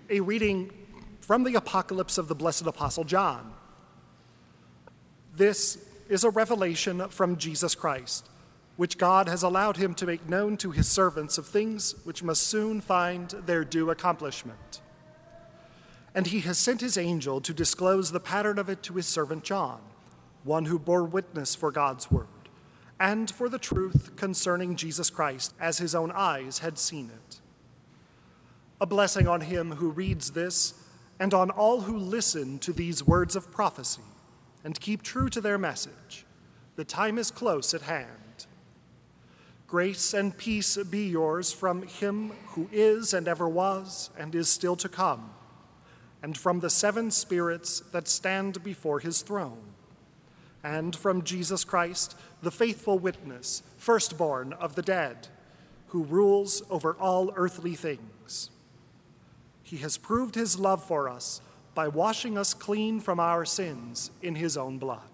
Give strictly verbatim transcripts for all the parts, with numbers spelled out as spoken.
a reading from the Apocalypse of the Blessed Apostle John. This is a revelation from Jesus Christ, which God has allowed him to make known to his servants of things which must soon find their due accomplishment. And he has sent his angel to disclose the pattern of it to his servant John, one who bore witness for God's word, and for the truth concerning Jesus Christ, as his own eyes had seen it. A blessing on him who reads this, and on all who listen to these words of prophecy, and keep true to their message. The time is close at hand. Grace and peace be yours from him who is and ever was and is still to come, and from the seven spirits that stand before his throne, and from Jesus Christ, the faithful witness, firstborn of the dead, who rules over all earthly things. He has proved his love for us by washing us clean from our sins in his own blood.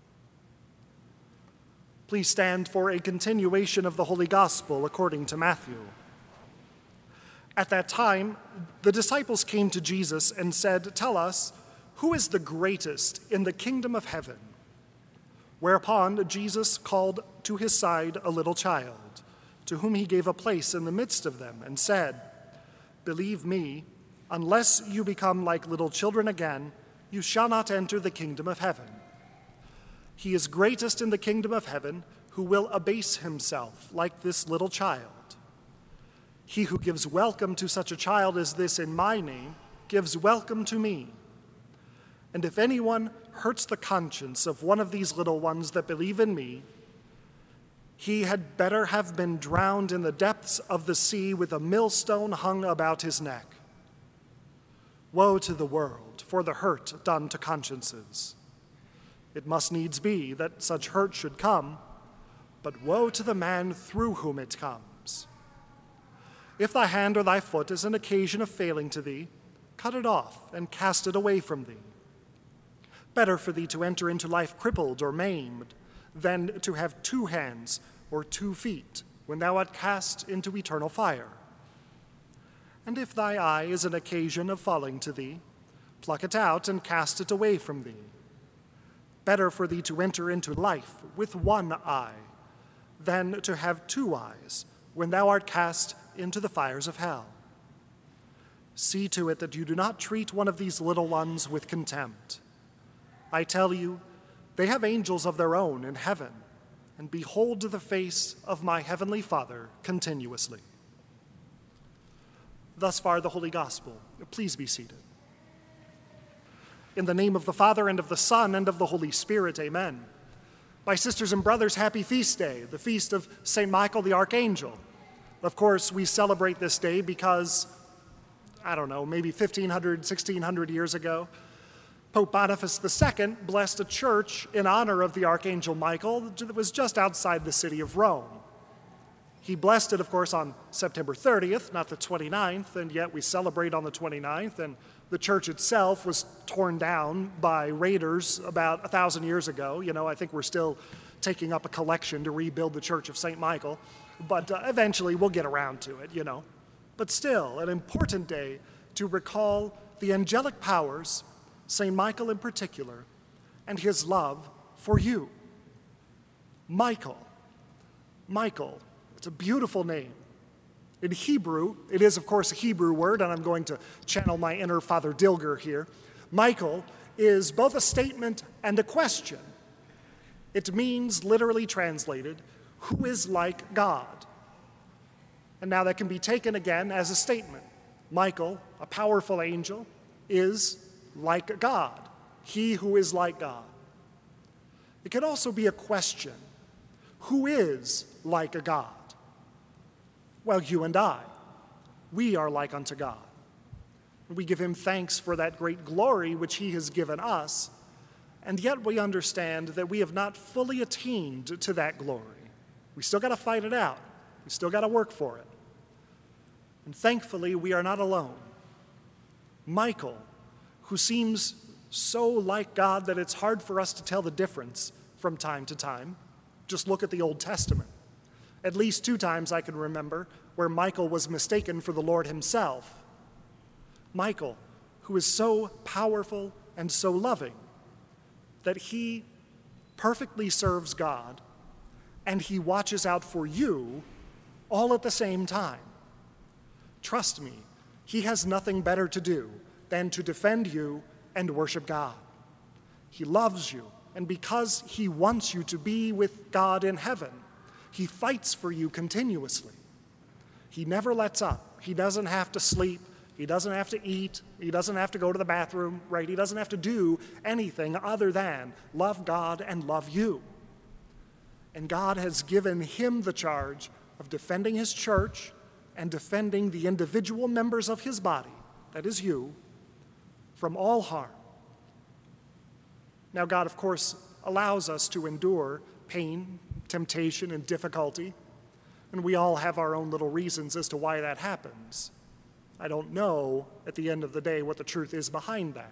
Please stand for a continuation of the Holy Gospel according to Matthew. At that time, the disciples came to Jesus and said, "Tell us, who is the greatest in the kingdom of heaven?" Whereupon Jesus called to his side a little child, to whom he gave a place in the midst of them, and said, "Believe me, unless you become like little children again, you shall not enter the kingdom of heaven. He is greatest in the kingdom of heaven who will abase himself like this little child. He who gives welcome to such a child as this in my name gives welcome to me. And if anyone hurts the conscience of one of these little ones that believe in me, he had better have been drowned in the depths of the sea with a millstone hung about his neck. Woe to the world for the hurt done to consciences. It must needs be that such hurt should come, but woe to the man through whom it comes. If thy hand or thy foot is an occasion of failing to thee, cut it off and cast it away from thee. Better for thee to enter into life crippled or maimed than to have two hands or two feet when thou art cast into eternal fire. And if thy eye is an occasion of falling to thee, pluck it out and cast it away from thee. Better for thee to enter into life with one eye than to have two eyes when thou art cast into the fires of hell. See to it that you do not treat one of these little ones with contempt. I tell you, they have angels of their own in heaven, and behold the face of my heavenly Father continuously." Thus far the Holy Gospel. Please be seated. In the name of the Father, and of the Son, and of the Holy Spirit, amen. My sisters and brothers, happy feast day, the feast of Saint Michael the Archangel. Of course, we celebrate this day because, I don't know, maybe fifteen hundred, sixteen hundred years ago, Pope Boniface the Second blessed a church in honor of the Archangel Michael that was just outside the city of Rome. He blessed it, of course, on September thirtieth, not the twenty-ninth, and yet we celebrate on the twenty-ninth, and the church itself was torn down by raiders about a thousand years ago. You know, I think we're still taking up a collection to rebuild the Church of Saint Michael, but uh, eventually we'll get around to it, you know. But still, an important day to recall the angelic powers, Saint Michael in particular, and his love for you. Michael. Michael. It's a beautiful name. In Hebrew, it is, of course, a Hebrew word, and I'm going to channel my inner Father Dilger here. Michael is both a statement and a question. It means, literally translated, who is like God? And now that can be taken again as a statement. Michael, a powerful angel, is like God, he who is like God. It can also be a question. Who is like a God? Well, you and I, we are like unto God. We give him thanks for that great glory which he has given us, and yet we understand that we have not fully attained to that glory. We still got to fight it out. We still got to work for it. And thankfully, we are not alone. Michael, who seems so like God that it's hard for us to tell the difference from time to time. Just look at the Old Testament. At least two times I can remember where Michael was mistaken for the Lord himself. Michael, who is so powerful and so loving that he perfectly serves God and he watches out for you all at the same time. Trust me, he has nothing better to do than to defend you and worship God. He loves you, and because he wants you to be with God in heaven, he fights for you continuously. He never lets up. He doesn't have to sleep. He doesn't have to eat. He doesn't have to go to the bathroom, right? He doesn't have to do anything other than love God and love you. And God has given him the charge of defending his church and defending the individual members of his body, that is you, from all harm. Now, God, of course, allows us to endure pain, temptation, and difficulty, and we all have our own little reasons as to why that happens. I don't know at the end of the day what the truth is behind that.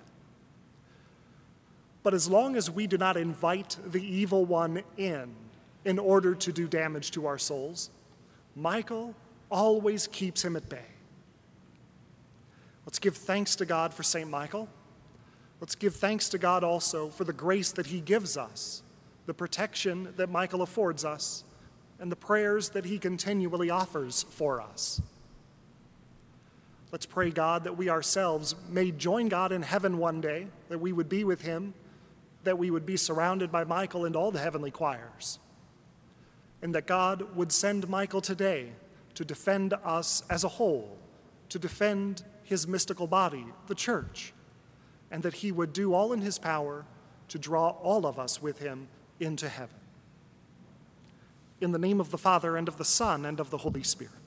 But as long as we do not invite the evil one in in order to do damage to our souls, Michael always keeps him at bay. Let's give thanks to God for Saint Michael. Let's give thanks to God also for the grace that he gives us, the protection that Michael affords us, and the prayers that he continually offers for us. Let's pray, God, that we ourselves may join God in heaven one day, that we would be with him, that we would be surrounded by Michael and all the heavenly choirs, and that God would send Michael today to defend us as a whole, to defend his mystical body, the church, and that he would do all in his power to draw all of us with him into heaven. In the name of the Father, and of the Son, and of the Holy Spirit.